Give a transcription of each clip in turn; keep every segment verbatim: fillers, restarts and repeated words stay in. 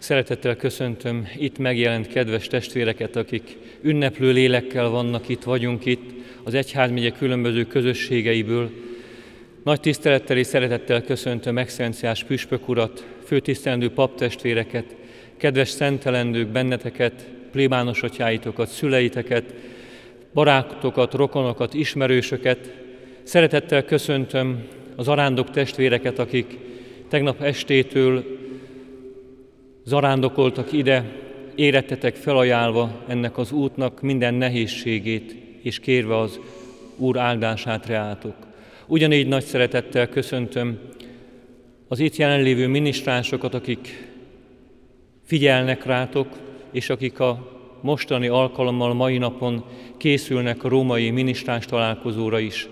Szeretettel köszöntöm itt megjelent kedves testvéreket, akik ünneplő lélekkel vannak itt, vagyunk itt, az egyházmegye különböző közösségeiből. Nagy tisztelettel és szeretettel köszöntöm excellenciás püspök urat, főtisztelendő paptestvéreket, kedves szentelendők, benneteket, plébános atyáitokat, szüleiteket, barátokat, rokonokat, ismerősöket. Szeretettel köszöntöm az arándok testvéreket, akik tegnap estétől zarándokoltak ide, érettetek felajánlva ennek az útnak minden nehézségét, és kérve az Úr áldását reátok. Ugyanígy nagy szeretettel köszöntöm az itt jelenlévő minisztránsokat, akik figyelnek rátok, és akik a mostani alkalommal, mai napon készülnek a római minisztráns találkozóra is.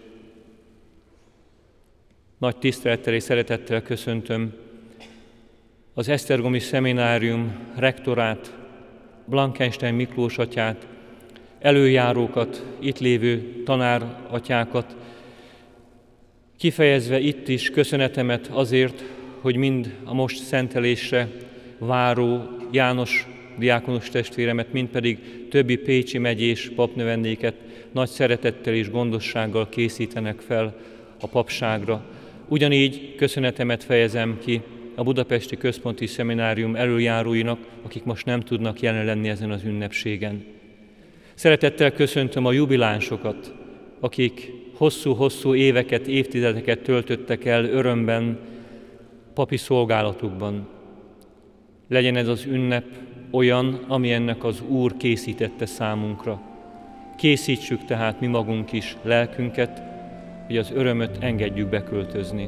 Nagy tisztelettel és szeretettel köszöntöm az Esztergomi Szeminárium rektorát, Blankenstein Miklós atyát, előjárókat, itt lévő tanáratyákat, kifejezve itt is köszönetemet azért, hogy mind a most szentelésre váró János diákonus testvéremet, mind pedig többi pécsi megyés papnövendéket nagy szeretettel és gondossággal készítenek fel a papságra. Ugyanígy köszönetemet fejezem ki a Budapesti Központi Szeminárium előjáróinak, akik most nem tudnak jelen lenni ezen az ünnepségen. Szeretettel köszöntöm a jubilánsokat, akik hosszú-hosszú éveket, évtizedeket töltöttek el örömben, papi szolgálatukban. Legyen ez az ünnep olyan, ami ennek az Úr készítette számunkra. Készítsük tehát mi magunk is lelkünket, hogy az örömöt engedjük beköltözni.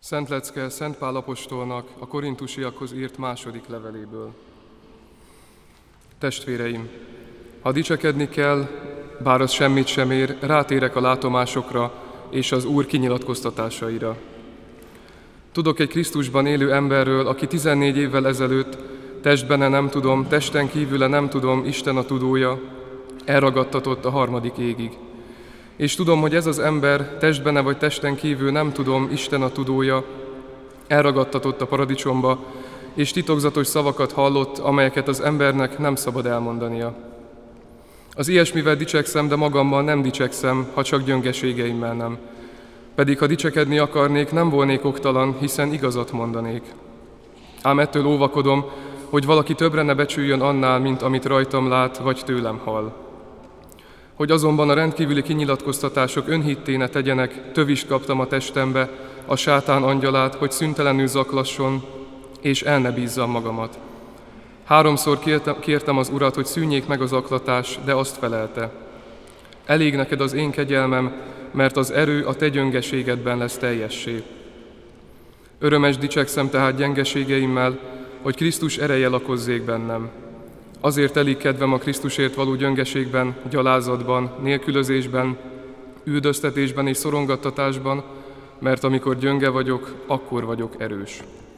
Szent lecke Szent Pál apostolnak a korintusiakhoz írt második leveléből. Testvéreim, ha dicsekedni kell, bár az semmit sem ér, rátérek a látomásokra és az Úr kinyilatkoztatásaira. Tudok egy Krisztusban élő emberről, aki tizennégy évvel ezelőtt testbene nem tudom, testen kívüle nem tudom, Isten a tudója, elragadtatott a harmadik égig. És tudom, hogy ez az ember testbene vagy testen kívül nem tudom, Isten a tudója, elragadtatott a paradicsomba, és titokzatos szavakat hallott, amelyeket az embernek nem szabad elmondania. Az ilyesmivel dicsekszem, de magammal nem dicsekszem, ha csak gyöngeségeimmel nem. Pedig ha dicsekedni akarnék, nem volnék oktalan, hiszen igazat mondanék. Ám ettől óvakodom, hogy valaki többre ne becsüljön annál, mint amit rajtam lát, vagy tőlem hall. Hogy azonban a rendkívüli kinyilatkoztatások önhitté ne tegyenek, tövist kaptam a testembe, a sátán angyalát, hogy szüntelenül zaklasson, és el ne bízzam magamat. Háromszor kértem az Urat, hogy szűnjék meg az zaklatás, de azt felelte: elég neked az én kegyelmem, mert az erő a te gyöngeségedben lesz teljessé. Örömes dicsekszem tehát gyengeségeimmel, hogy Krisztus ereje lakozzék bennem. Azért elég kedvem a Krisztusért való gyöngeségben, gyalázatban, nélkülözésben, üldöztetésben és szorongattatásban, mert amikor gyönge vagyok, akkor vagyok erős.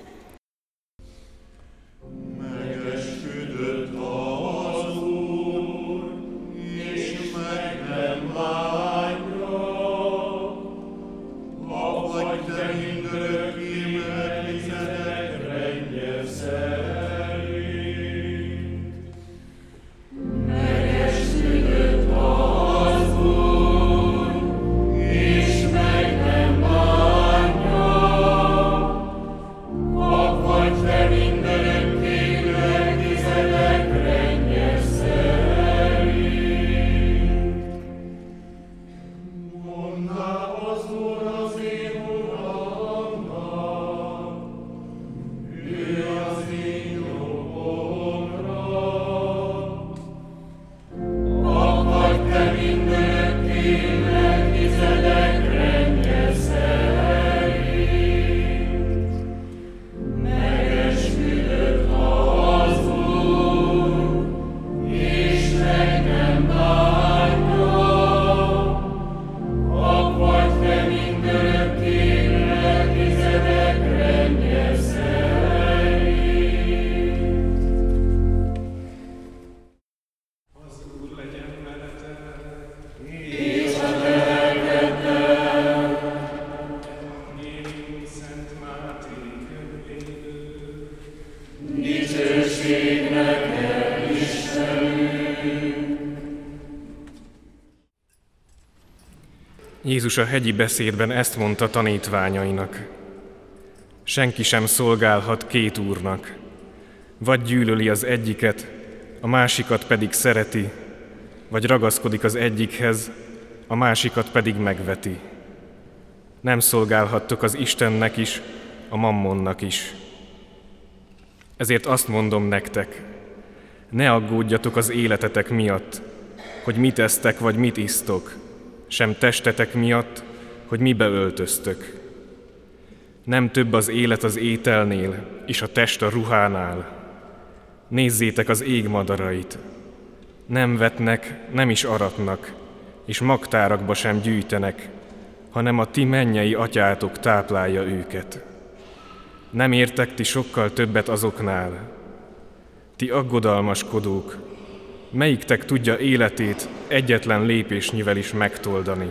Jézus a hegyi beszédben ezt mondta tanítványainak: senki sem szolgálhat két úrnak, vagy gyűlöli az egyiket, a másikat pedig szereti, vagy ragaszkodik az egyikhez, a másikat pedig megveti. Nem szolgálhattok az Istennek is, a mammonnak is. Ezért azt mondom nektek, ne aggódjatok az életetek miatt, hogy mit esztek vagy mit isztok, sem testetek miatt, hogy mibe öltöztök. Nem több az élet az ételnél, és a test a ruhánál. Nézzétek az ég madarait. Nem vetnek, nem is aratnak, és magtárakba sem gyűjtenek, hanem a ti mennyei atyátok táplálja őket. Nem értek ti sokkal többet azoknál. Ti aggodalmaskodók, melyiktek tudja életét egyetlen lépésnyivel is megtoldani?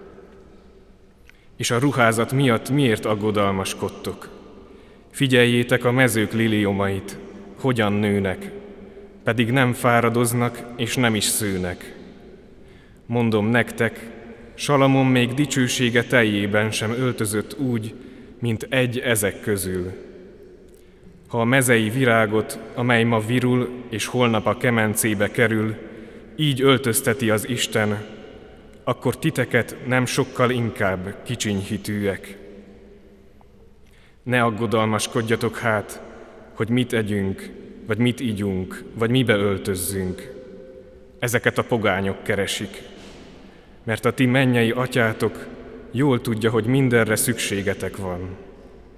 És a ruházat miatt miért aggodalmaskodtok? Figyeljétek a mezők liliomait, hogyan nőnek, pedig nem fáradoznak és nem is szőnek. Mondom nektek, Salamon még dicsősége teljében sem öltözött úgy, mint egy ezek közül. Ha a mezei virágot, amely ma virul és holnap a kemencébe kerül, így öltözteti az Isten, akkor titeket nem sokkal inkább kicsinyhitűek. Ne aggodalmaskodjatok hát, hogy mit együnk, vagy mit igyunk, vagy mibe öltözzünk. Ezeket a pogányok keresik, mert a ti mennyei atyátok jól tudja, hogy mindenre szükségetek van.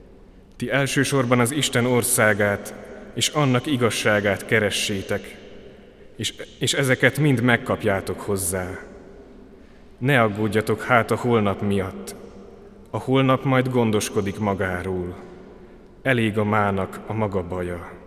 Ti elsősorban az Isten országát és annak igazságát keressétek, és, és ezeket mind megkapjátok hozzá. Ne aggódjatok hát a holnap miatt, a holnap majd gondoskodik magáról. Elég a mának a maga baja.